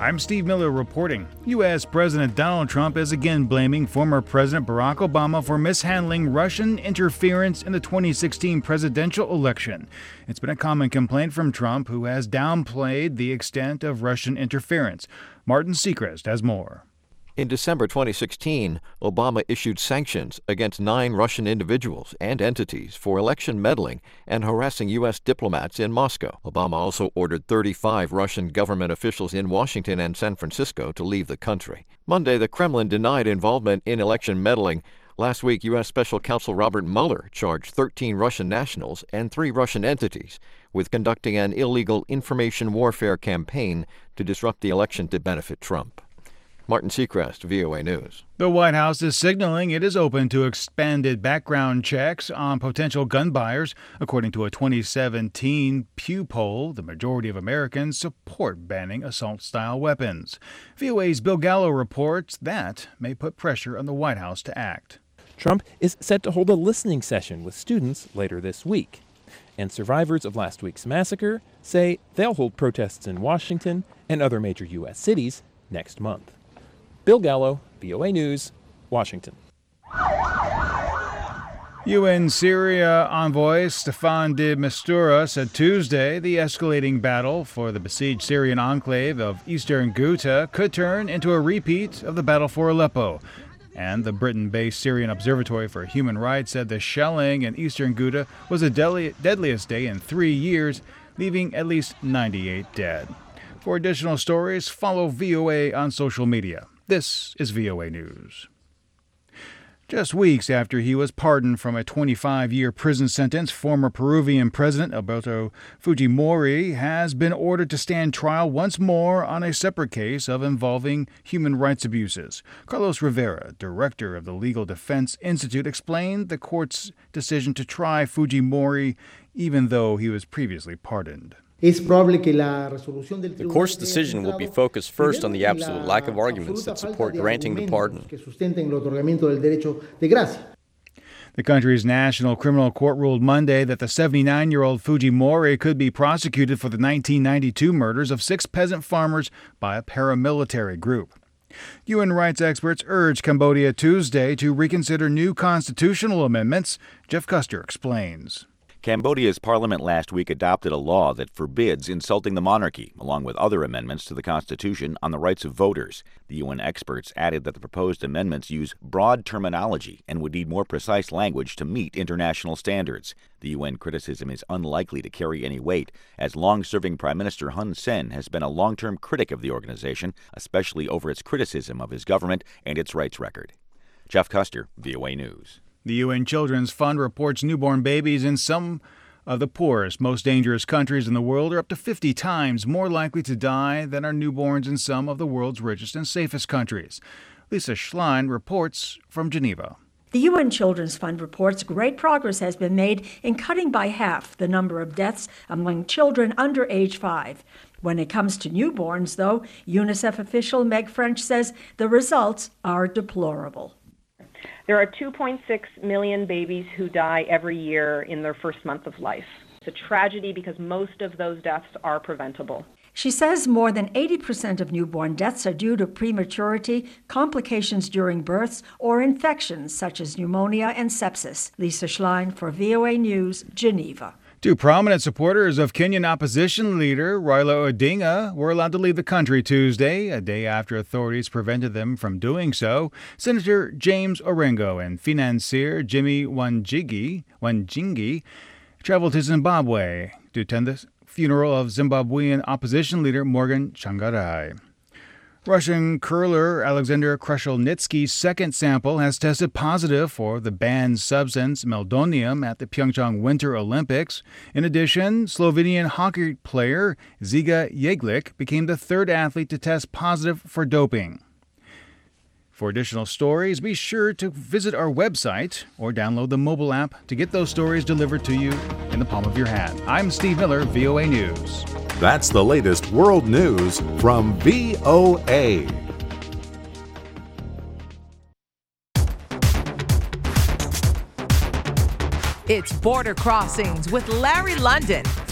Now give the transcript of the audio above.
I'm Steve Miller reporting. U.S. President Donald Trump is again blaming former President Barack Obama for mishandling Russian interference in the 2016 presidential election. It's been a common complaint from Trump, who has downplayed the extent of Russian interference. Martin Seacrest has more. In December 2016, Obama issued sanctions against 9 Russian individuals and entities for election meddling and harassing U.S. diplomats in Moscow. Obama also ordered 35 Russian government officials in Washington and San Francisco to leave the country. Monday, the Kremlin denied involvement in election meddling. Last week, U.S. Special Counsel Robert Mueller charged 13 Russian nationals and 3 Russian entities with conducting an illegal information warfare campaign to disrupt the election to benefit Trump. Martin Seacrest, VOA News. The White House is signaling it is open to expanded background checks on potential gun buyers. According to a 2017 Pew poll, the majority of Americans support banning assault-style weapons. VOA's Bill Gallo reports that may put pressure on the White House to act. Trump is set to hold a listening session with students later this week. And survivors of last week's massacre say they'll hold protests in Washington and other major U.S. cities next month. Bill Gallo, VOA News, Washington. UN Syria envoy Staffan de Mistura said Tuesday the escalating battle for the besieged Syrian enclave of eastern Ghouta could turn into a repeat of the battle for Aleppo. And the Britain-based Syrian Observatory for Human Rights said the shelling in eastern Ghouta was the deadliest day in 3 years, leaving at least 98 dead. For additional stories, follow VOA on social media. This is VOA News. Just weeks after he was pardoned from a 25-year prison sentence, former Peruvian President Alberto Fujimori has been ordered to stand trial once more on a separate case of involving human rights abuses. Carlos Rivera, director of the Legal Defense Institute, explained the court's decision to try Fujimori even though he was previously pardoned. The court's decision will be focused first on the absolute lack of arguments that support granting the pardon. The country's National Criminal Court ruled Monday that the 79-year-old Fujimori could be prosecuted for the 1992 murders of 6 peasant farmers by a paramilitary group. UN rights experts urged Cambodia Tuesday to reconsider new constitutional amendments. Jeff Custer explains. Cambodia's parliament last week adopted a law that forbids insulting the monarchy, along with other amendments to the Constitution on the rights of voters. The UN experts added that the proposed amendments use broad terminology and would need more precise language to meet international standards. The UN criticism is unlikely to carry any weight, as long-serving Prime Minister Hun Sen has been a long-term critic of the organization, especially over its criticism of his government and its rights record. Jeff Custer, VOA News. The UN Children's Fund reports newborn babies in some of the poorest, most dangerous countries in the world are up to 50 times more likely to die than are newborns in some of the world's richest and safest countries. Lisa Schlein reports from Geneva. The UN Children's Fund reports great progress has been made in cutting by half the number of deaths among children under age 5. When it comes to newborns, though, UNICEF official Meg French says the results are deplorable. There are 2.6 million babies who die every year in their first month of life. It's a tragedy because most of those deaths are preventable. She says more than 80% of newborn deaths are due to prematurity, complications during births, or infections such as pneumonia and sepsis. Lisa Schlein for VOA News, Geneva. 2 prominent supporters of Kenyan opposition leader Raila Odinga were allowed to leave the country Tuesday, a day after authorities prevented them from doing so. Senator James Orengo and financier Jimmy Wanjigi traveled to Zimbabwe to attend the funeral of Zimbabwean opposition leader Morgan Tsvangirai. Russian curler Alexander Krushelnitsky's second sample has tested positive for the banned substance meldonium at the Pyeongchang Winter Olympics. In addition, Slovenian hockey player Žiga Jeglic became the 3rd athlete to test positive for doping. For additional stories, be sure to visit our website or download the mobile app to get those stories delivered to you in the palm of your hand. I'm Steve Miller, VOA News. That's the latest world news from VOA. It's Border Crossings with Larry London